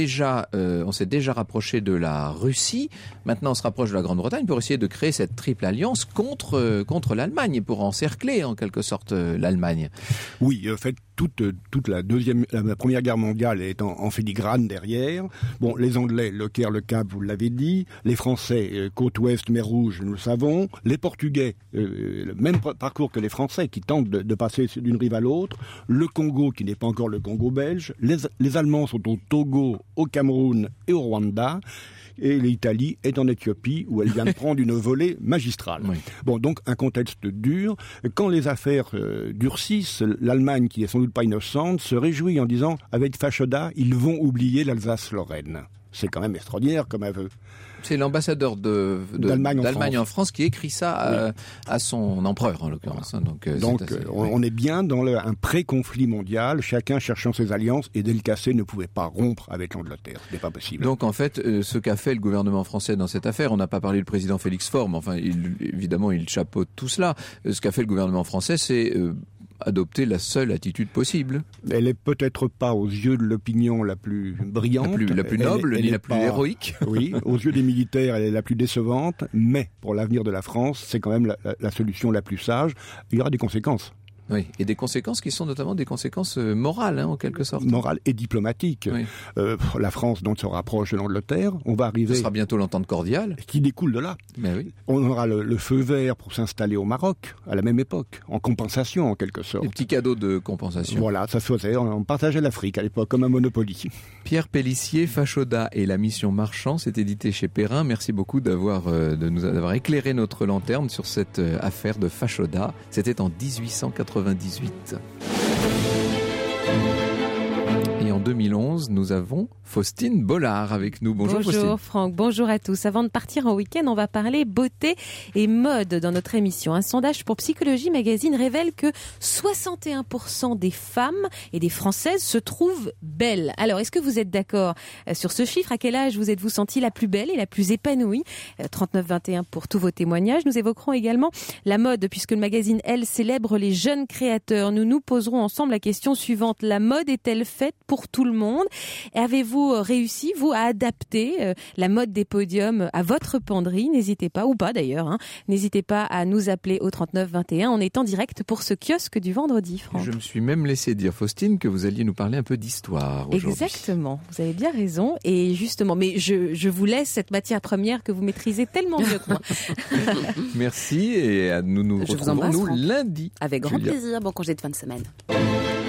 déjà rapproché de la Russie. Maintenant, on se rapproche de la Grande-Bretagne pour essayer de créer cette triple alliance contre l'Allemagne, pour encercler en quelque sorte l'Allemagne. Oui, en fait, toute la Première Guerre mondiale est en filigrane derrière. Bon, les Anglais, le Caire, le Cap, vous l'avez dit. Les Français, côte ouest, mer Rouge, nous le savons. Les Portugais, le même parcours que les Français qui tentent de passer d'une rive à l'autre. Le Congo, qui n'est pas encore le Congo belge. Les Allemands sont au Togo, au Cameroun et au Rwanda. Et l'Italie est en Éthiopie, où elle vient de prendre une volée magistrale. Oui. Bon, donc un contexte dur. Quand les affaires durcissent, l'Allemagne, qui est sans doute pas innocente, se réjouit en disant, avec Fachoda, ils vont oublier l'Alsace-Lorraine. C'est quand même extraordinaire comme aveu. C'est l'ambassadeur d'Allemagne en France qui écrit ça à son empereur, en l'occurrence. Donc on est bien dans un pré-conflit mondial, chacun cherchant ses alliances, et Delcassé ne pouvait pas rompre avec l'Angleterre. Ce n'est pas possible. Donc en fait, ce qu'a fait le gouvernement français dans cette affaire, on n'a pas parlé du président Félix Faure, mais enfin, évidemment, il chapeaute tout cela. Ce qu'a fait le gouvernement français, c'est adopter la seule attitude possible. Elle est peut-être pas aux yeux de l'opinion la plus brillante, la plus noble, ni la plus héroïque. Oui, aux yeux des militaires, elle est la plus décevante, mais pour l'avenir de la France, c'est quand même la solution la plus sage. Il y aura des conséquences. Oui, et des conséquences qui sont notamment des conséquences morales, en quelque sorte. Morales et diplomatiques. Oui. La France, donc, se rapproche de l'Angleterre. On va arriver... Ce sera bientôt l'entente cordiale. Qui découle de là. Mais oui. On aura le feu vert pour s'installer au Maroc, à la même époque, en compensation, en quelque sorte. Des petits cadeaux de compensation. Voilà, ça se faisait. On partageait l'Afrique, à l'époque, comme un Monopoly. Pierre Pélissier, Fachoda et la mission Marchand, c'est édité chez Perrin. Merci beaucoup de nous avoir éclairé notre lanterne sur cette affaire de Fachoda. C'était en 1898. Et en 2011, nous avons Faustine Bollard avec nous. Bonjour Faustine. Bonjour Franck, bonjour à tous. Avant de partir en week-end, on va parler beauté et mode dans notre émission. Un sondage pour Psychologie Magazine révèle que 61% des femmes et des Françaises se trouvent belles. Alors, est-ce que vous êtes d'accord sur ce chiffre? À quel âge vous êtes-vous sentie la plus belle et la plus épanouie? 39-21 pour tous vos témoignages. Nous évoquerons également la mode, puisque le magazine Elle célèbre les jeunes créateurs. Nous nous poserons ensemble la question suivante. La mode est-elle faite pour tout le monde? Avez-vous réussi, vous, à adapter la mode des podiums à votre penderie? N'hésitez pas, ou pas d'ailleurs, n'hésitez pas à nous appeler au 39-21. On est en direct pour ce kiosque du vendredi, Franck. Je me suis même laissé dire, Faustine, que vous alliez nous parler un peu d'histoire aujourd'hui. Exactement, vous avez bien raison. Et justement, mais je vous laisse cette matière première que vous maîtrisez tellement mieux que moi. Merci, et nous retrouvons lundi. Avec grand plaisir, bon congé de fin de semaine.